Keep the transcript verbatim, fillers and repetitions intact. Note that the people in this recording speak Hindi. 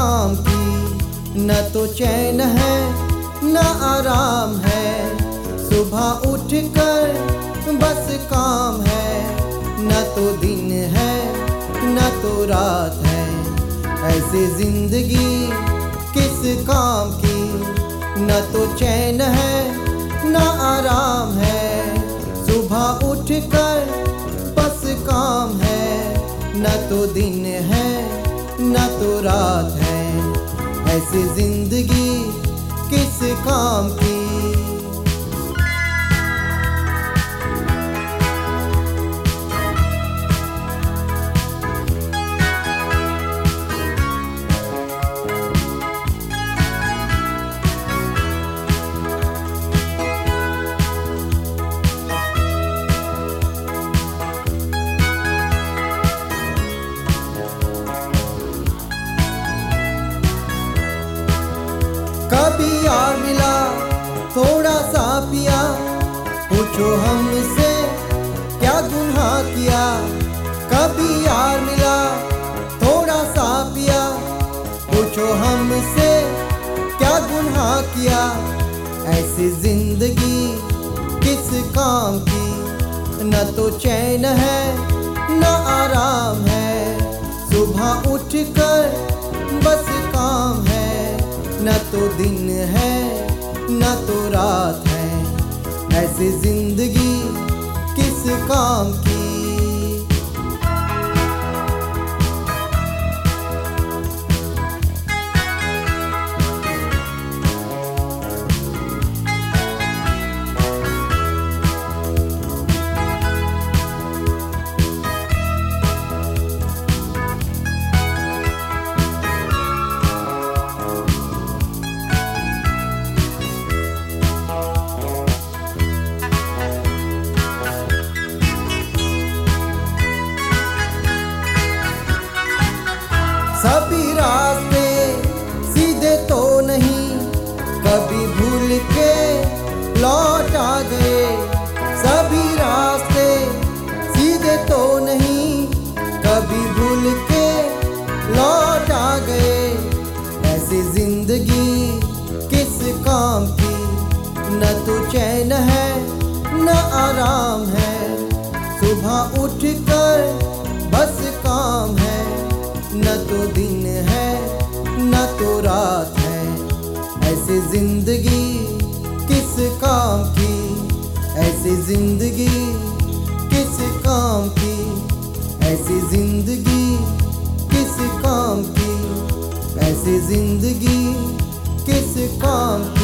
काम की। न तो चैन है न आराम है, सुबह उठकर बस काम है। न तो दिन है न तो रात है, ऐसी जिंदगी किस काम की। न तो चैन है न आराम है, सुबह उठकर बस काम है। न तो दिन है न तो रात है, ऐसी जिंदगी किस काम की। कभी यार मिला थोड़ा सा पिया, पूछो हमसे क्या गुनाह किया। कभी यार मिला थोड़ा सा पिया, पूछो हमसे क्या गुनाह किया। ऐसी जिंदगी किस काम की। न तो चैन है न आराम है, सुबह उठकर बस काम है। न तो दिन है न तो रात है, ऐसी जिंदगी किस काम की। सभी रास्ते सीधे तो नहीं, कभी भूल के लौट आ गए। सभी रास्ते सीधे तो नहीं, कभी भूल के लौट आ गए। ऐसी जिंदगी किस काम की। न तो चैन है न आराम है, सुबह उठकर बस काम है। न तो दिन है न तो रात है, ऐसी जिंदगी किस काम की। ऐसी जिंदगी किस काम की। ऐसी जिंदगी किस काम की। ऐसी जिंदगी किस काम की।